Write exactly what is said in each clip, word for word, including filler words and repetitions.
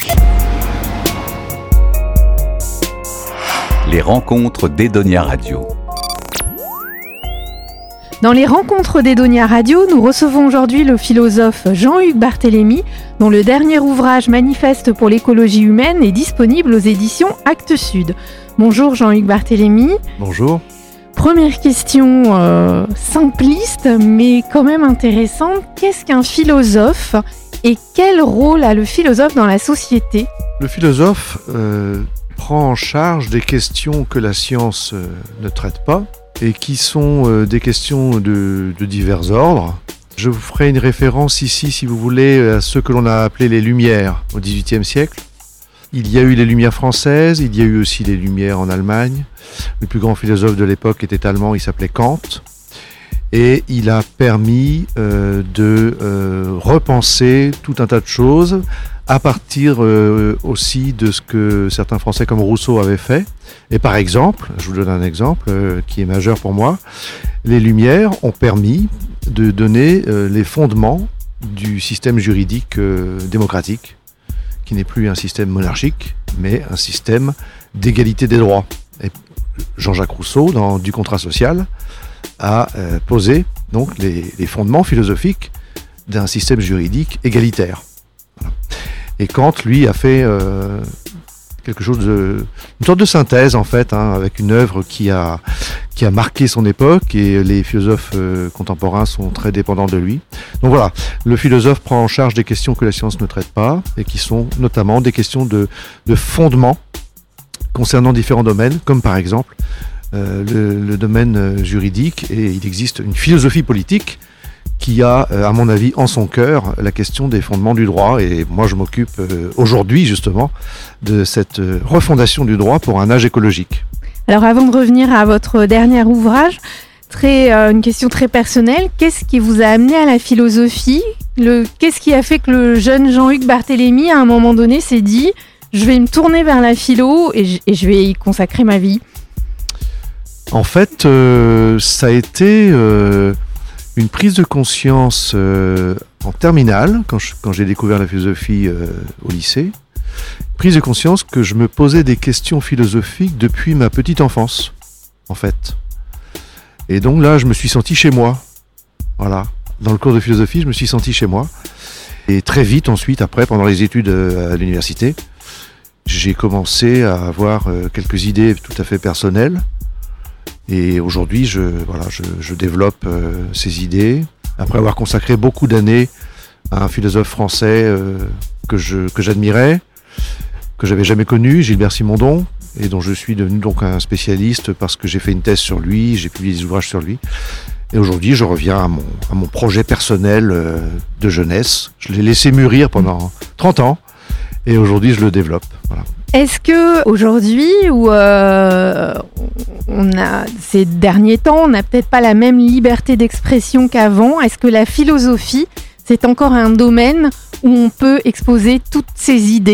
Les rencontres d'Edonia Radio. Dans les rencontres d'Edonia Radio, nous recevons aujourd'hui le philosophe Jean-Hugues Barthélémy, dont le dernier ouvrage Manifeste pour l'écologie humaine est disponible aux éditions Actes Sud. Bonjour Jean-Hugues Barthélémy. Bonjour. Première question euh, simpliste, mais quand même intéressante. Qu'est-ce qu'un philosophe et quel rôle a le philosophe dans la société ? Le philosophe euh, prend en charge des questions que la science euh, ne traite pas et qui sont euh, des questions de, de divers ordres. Je vous ferai une référence ici, si vous voulez, à ce que l'on a appelé les Lumières au dix-huitième siècle. Il y a eu les Lumières françaises, il y a eu aussi les Lumières en Allemagne. Le plus grand philosophe de l'époque était allemand, il s'appelait Kant. Et il a permis euh, de euh, repenser tout un tas de choses à partir euh, aussi de ce que certains Français comme Rousseau avaient fait. Et par exemple, je vous donne un exemple euh, qui est majeur pour moi, les Lumières ont permis de donner euh, les fondements du système juridique euh, démocratique, qui n'est plus un système monarchique, mais un système d'égalité des droits. Et Jean-Jacques Rousseau, dans Du contrat social, a euh, posé donc les, les fondements philosophiques d'un système juridique égalitaire. Voilà. Et Kant, lui, a fait euh, quelque chose de, une sorte de synthèse en fait, hein, avec une œuvre qui a qui a marqué son époque, et les philosophes euh, contemporains sont très dépendants de lui. Donc voilà, le philosophe prend en charge des questions que la science ne traite pas, et qui sont notamment des questions de, de fondement concernant différents domaines, comme par exemple euh, le, le domaine juridique, et il existe une philosophie politique qui a, euh, à mon avis, en son cœur, la question des fondements du droit, et moi je m'occupe euh, aujourd'hui justement de cette euh, refondation du droit pour un âge écologique. Alors avant de revenir à votre dernier ouvrage, très, euh, une question très personnelle, qu'est-ce qui vous a amené à la philosophie ? le, Qu'est-ce qui a fait que le jeune Jean-Hugues Barthélémy, à un moment donné, s'est dit « je vais me tourner vers la philo et je, et je vais y consacrer ma vie » ? En fait, euh, ça a été euh, une prise de conscience euh, en terminale, quand, je, quand j'ai découvert la philosophie euh, au lycée. Prise de conscience que je me posais des questions philosophiques depuis ma petite enfance, en fait. Et donc là, je me suis senti chez moi. Voilà. Dans le cours de philosophie, je me suis senti chez moi. Et très vite, ensuite, après, pendant les études à l'université, j'ai commencé à avoir quelques idées tout à fait personnelles. Et aujourd'hui, je, voilà, je, je développe euh, ces idées. Après avoir consacré beaucoup d'années à un philosophe français euh, que, je, que j'admirais, que j'avais jamais connu, Gilbert Simondon, et dont je suis devenu donc un spécialiste parce que j'ai fait une thèse sur lui, j'ai publié des ouvrages sur lui. Et aujourd'hui, je reviens à mon, à mon projet personnel euh, de jeunesse. Je l'ai laissé mûrir pendant trente ans, et aujourd'hui, je le développe. Voilà. Est-ce que aujourd'hui, ou euh, on a ces derniers temps, on n'a peut-être pas la même liberté d'expression qu'avant ? Est-ce que la philosophie, c'est encore un domaine où on peut exposer toutes ses idées ?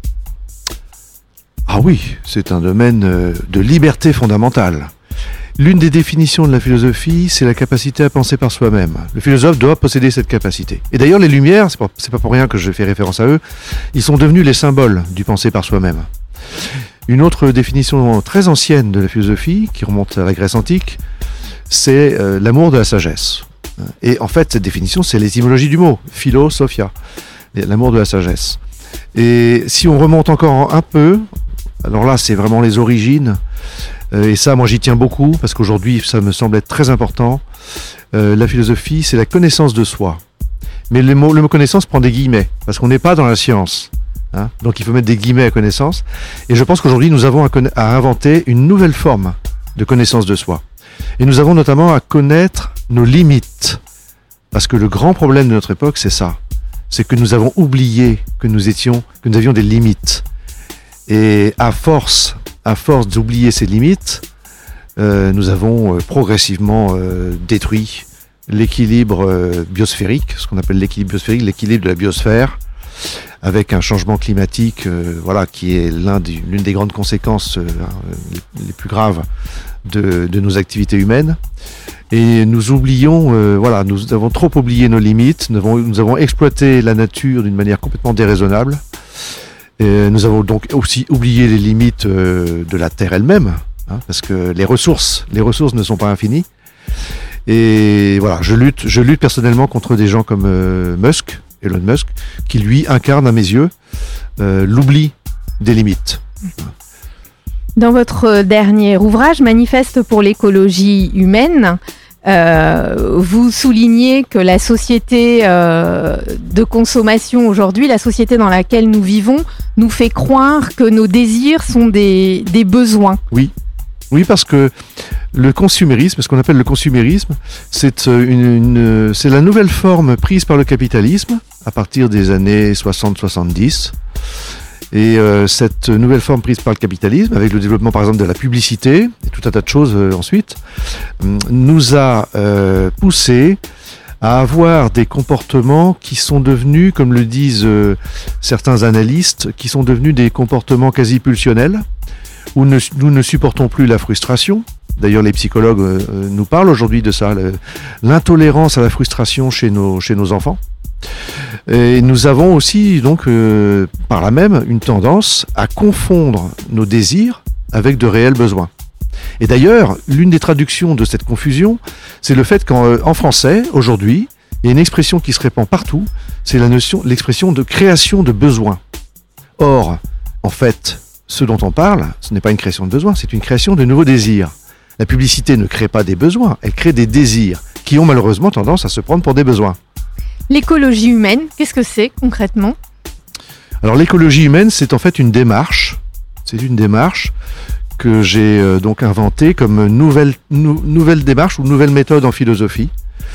Ah oui, c'est un domaine de liberté fondamentale. L'une des définitions de la philosophie, c'est la capacité à penser par soi-même. Le philosophe doit posséder cette capacité. Et d'ailleurs, les Lumières, c'est pas, c'est pas pour rien que je fais référence à eux, ils sont devenus les symboles du penser par soi-même. Une autre définition très ancienne de la philosophie, qui remonte à la Grèce antique, c'est euh, l'amour de la sagesse. Et en fait, cette définition, c'est l'étymologie du mot, philosophia, l'amour de la sagesse. Et si on remonte encore un peu, alors là, c'est vraiment les origines. Euh, et ça, moi, j'y tiens beaucoup, parce qu'aujourd'hui, ça me semble être très important. Euh, la philosophie, c'est la connaissance de soi. Mais le mot, le mot connaissance prend des guillemets, parce qu'on n'est pas dans la science. Hein, donc il faut mettre des guillemets à connaissance. Et je pense qu'aujourd'hui, nous avons à, conna- à inventer une nouvelle forme de connaissance de soi. Et nous avons notamment à connaître nos limites. Parce que le grand problème de notre époque, c'est ça. C'est que nous avons oublié que nous étions, que nous avions des limites. Et à force, à force d'oublier ces limites, euh, nous avons euh, progressivement euh, détruit l'équilibre euh, biosphérique, ce qu'on appelle l'équilibre biosphérique, l'équilibre de la biosphère, avec un changement climatique, euh, voilà, qui est l'un des, l'une des grandes conséquences euh, les, les plus graves de, de nos activités humaines. Et nous oublions, euh, voilà, nous avons trop oublié nos limites, nous avons, nous avons exploité la nature d'une manière complètement déraisonnable. Et nous avons donc aussi oublié les limites euh, de la Terre elle-même, hein, parce que les ressources, les ressources ne sont pas infinies. Et voilà, je lutte, je lutte personnellement contre des gens comme euh, Musk, Elon Musk, qui lui incarne à mes yeux euh, l'oubli des limites. Dans votre dernier ouvrage, Manifeste pour l'écologie humaine, euh, vous soulignez que la société euh, de consommation aujourd'hui, la société dans laquelle nous vivons, nous fait croire que nos désirs sont des, des besoins. Oui. Oui, parce que le consumérisme, ce qu'on appelle le consumérisme, c'est, une, une, c'est la nouvelle forme prise par le capitalisme à partir des années soixante soixante-dix. Et euh, cette nouvelle forme prise par le capitalisme, avec le développement par exemple de la publicité et tout un tas de choses euh, ensuite, nous a euh, poussé à avoir des comportements qui sont devenus, comme le disent euh, certains analystes, qui sont devenus des comportements quasi pulsionnels, où ne, nous ne supportons plus la frustration. D'ailleurs, les psychologues euh, nous parlent aujourd'hui de ça, le, l'intolérance à la frustration chez nos, chez nos enfants. Et nous avons aussi, donc, euh, par là même, une tendance à confondre nos désirs avec de réels besoins. Et d'ailleurs, l'une des traductions de cette confusion, c'est le fait qu'en euh, en français, aujourd'hui, il y a une expression qui se répand partout, c'est la notion, l'expression de création de besoins. Or, en fait, ce dont on parle, ce n'est pas une création de besoins, c'est une création de nouveaux désirs. La publicité ne crée pas des besoins, elle crée des désirs qui ont malheureusement tendance à se prendre pour des besoins. L'écologie humaine, qu'est-ce que c'est concrètement ? Alors l'écologie humaine, c'est en fait une démarche, c'est une démarche que j'ai euh, donc inventée comme nouvelle, nou, nouvelle démarche ou nouvelle méthode en philosophie.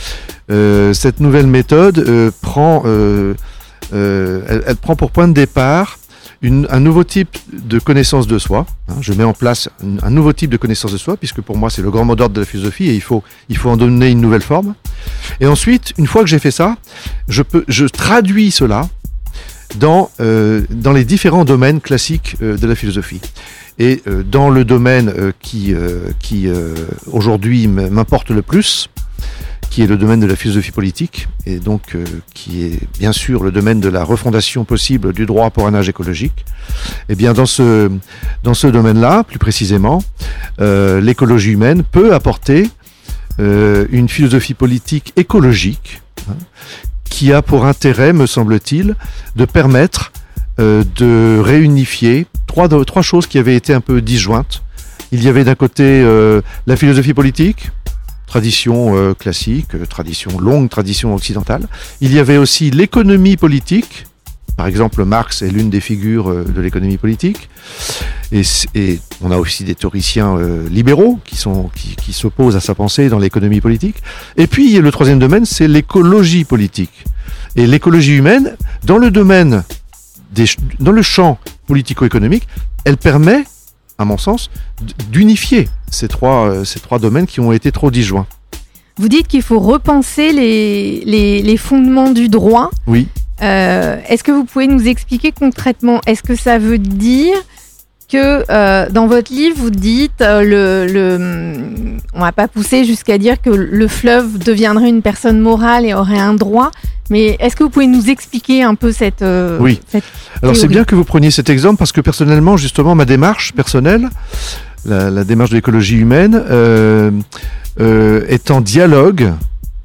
Euh, cette nouvelle méthode euh, prend, euh, euh, elle, elle prend pour point de départ Une, un nouveau type de connaissance de soi. Hein, je mets en place un, un nouveau type de connaissance de soi, puisque pour moi c'est le grand mot d'ordre de la philosophie et il faut, il faut en donner une nouvelle forme. Et ensuite, une fois que j'ai fait ça, je, peux, je traduis cela dans, euh, dans les différents domaines classiques euh, de la philosophie. Et euh, dans le domaine euh, qui, euh, qui euh, aujourd'hui m'importe le plus, qui est le domaine de la philosophie politique, et donc euh, qui est bien sûr le domaine de la refondation possible du droit pour un âge écologique. Et bien dans ce, dans ce domaine-là, plus précisément, euh, l'écologie humaine peut apporter euh, une philosophie politique écologique, hein, qui a pour intérêt, me semble-t-il, de permettre euh, de réunifier trois, trois choses qui avaient été un peu disjointes. Il y avait d'un côté euh, la philosophie politique, tradition euh, classique, euh, tradition longue, tradition occidentale. Il y avait aussi l'économie politique. Par exemple, Marx est l'une des figures euh, de l'économie politique. Et, et on a aussi des théoriciens euh, libéraux qui, sont, qui, qui s'opposent à sa pensée dans l'économie politique. Et puis, le troisième domaine, c'est l'écologie politique. Et l'écologie humaine, dans le domaine, des, dans le champ politico-économique, elle permet, à mon sens, d'unifier ces trois, euh, ces trois domaines qui ont été trop disjoints. Vous dites qu'il faut repenser les, les, les fondements du droit. Oui. Euh, est-ce que vous pouvez nous expliquer concrètement, est-ce que ça veut dire que euh, dans votre livre, vous dites, euh, le, le, on ne va pas pousser jusqu'à dire que le fleuve deviendrait une personne morale et aurait un droit, mais est-ce que vous pouvez nous expliquer un peu cette euh, Oui. Cette Alors théorie ? c'est bien que vous preniez cet exemple parce que personnellement, justement, ma démarche personnelle, la, la démarche de l'écologie humaine, euh, euh, est en dialogue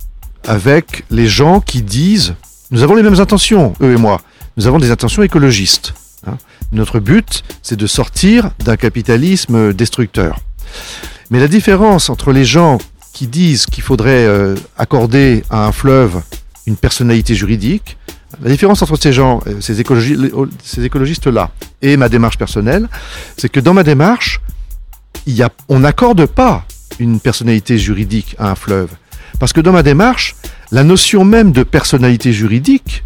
avec les gens qui disent, nous avons les mêmes intentions, eux et moi, nous avons des intentions écologistes. Hein. Notre but, c'est de sortir d'un capitalisme destructeur. Mais la différence entre les gens qui disent qu'il faudrait euh, accorder à un fleuve une personnalité juridique, la différence entre ces gens, ces, écologi- ces écologistes-là, et ma démarche personnelle, c'est que dans ma démarche, il y a, on n'accorde pas une personnalité juridique à un fleuve. Parce que dans ma démarche, la notion même de personnalité juridique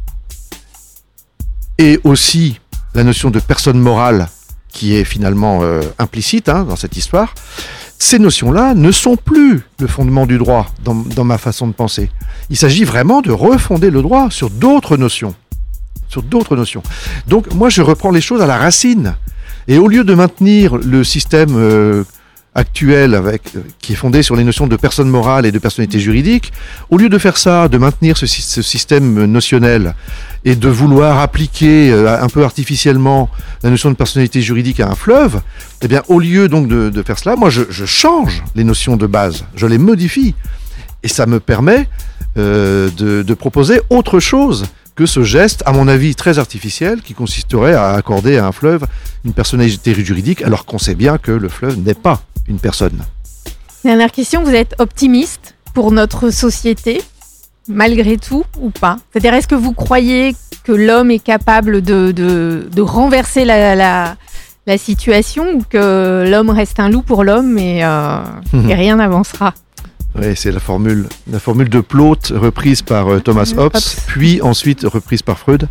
et aussi la notion de personne morale qui est finalement euh, implicite hein, dans cette histoire, ces notions-là ne sont plus le fondement du droit dans, dans ma façon de penser. Il s'agit vraiment de refonder le droit sur d'autres notions. Sur d'autres notions. Donc moi je reprends les choses à la racine. Et au lieu de maintenir le système euh, actuelle avec, euh, qui est fondée sur les notions de personne morale et de personnalité juridique, au lieu de faire ça, de maintenir ce, ce système notionnel et de vouloir appliquer euh, un peu artificiellement la notion de personnalité juridique à un fleuve, eh bien, au lieu donc de, de faire cela, moi je, je change les notions de base, je les modifie. Et ça me permet euh, de, de proposer autre chose que ce geste, à mon avis, très artificiel, qui consisterait à accorder à un fleuve une personnalité juridique, alors qu'on sait bien que le fleuve n'est pas une personne. Dernière question, vous êtes optimiste pour notre société, malgré tout, ou pas ? C'est-à-dire, est-ce que vous croyez que l'homme est capable de, de, de renverser la, la, la situation, ou que l'homme reste un loup pour l'homme et, euh, mmh. et rien n'avancera ? Oui, c'est la formule, la formule de Plaute reprise par euh, Thomas Hobbes, Hobbes, puis ensuite reprise par Freud.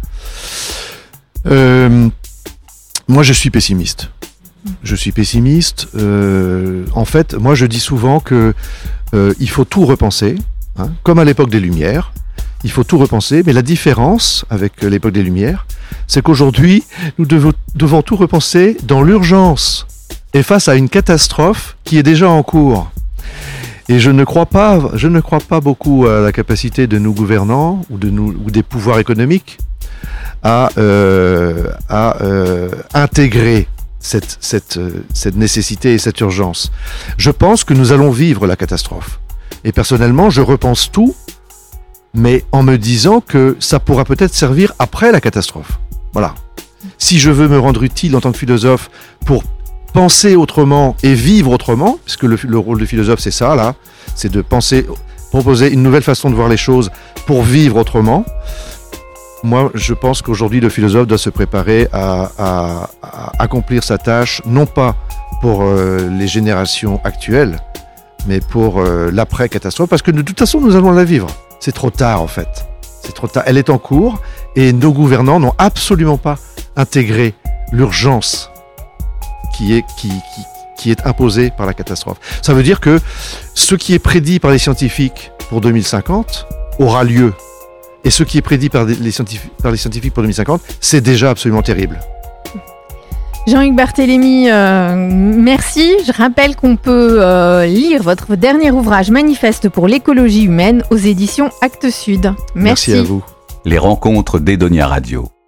Euh, moi, je suis pessimiste. Je suis pessimiste. Euh, en fait, moi, je dis souvent que euh, il faut tout repenser, hein, comme à l'époque des Lumières. Il faut tout repenser, mais la différence avec l'époque des Lumières, c'est qu'aujourd'hui, nous devons, devons tout repenser dans l'urgence et face à une catastrophe qui est déjà en cours. Et je ne crois pas, je ne crois pas beaucoup à la capacité de nos gouvernants ou, de nous, ou des pouvoirs économiques à, euh, à euh, intégrer cette, cette, cette nécessité et cette urgence. Je pense que nous allons vivre la catastrophe. Et personnellement, je repense tout, mais en me disant que ça pourra peut-être servir après la catastrophe. Voilà. Si je veux me rendre utile en tant que philosophe pour penser autrement et vivre autrement, puisque le, le rôle de philosophe, c'est ça, là, c'est de penser, proposer une nouvelle façon de voir les choses pour vivre autrement. Moi, je pense qu'aujourd'hui, le philosophe doit se préparer à, à, à accomplir sa tâche, non pas pour euh, les générations actuelles, mais pour euh, l'après-catastrophe, parce que de toute façon, nous allons la vivre. C'est trop tard, en fait. C'est trop tard. Elle est en cours, et nos gouvernants n'ont absolument pas intégré l'urgence qui est, qui, qui, qui est imposée par la catastrophe. Ça veut dire que ce qui est prédit par les scientifiques pour deux mille cinquante aura lieu. Et ce qui est prédit par les scientifiques, par les scientifiques pour deux mille cinquante, c'est déjà absolument terrible. Jean-Hugues Barthélémy, euh, merci. Je rappelle qu'on peut euh, lire votre dernier ouvrage Manifeste pour l'écologie humaine aux éditions Actes Sud. Merci. Merci à vous. Les rencontres d'Edonia Radio.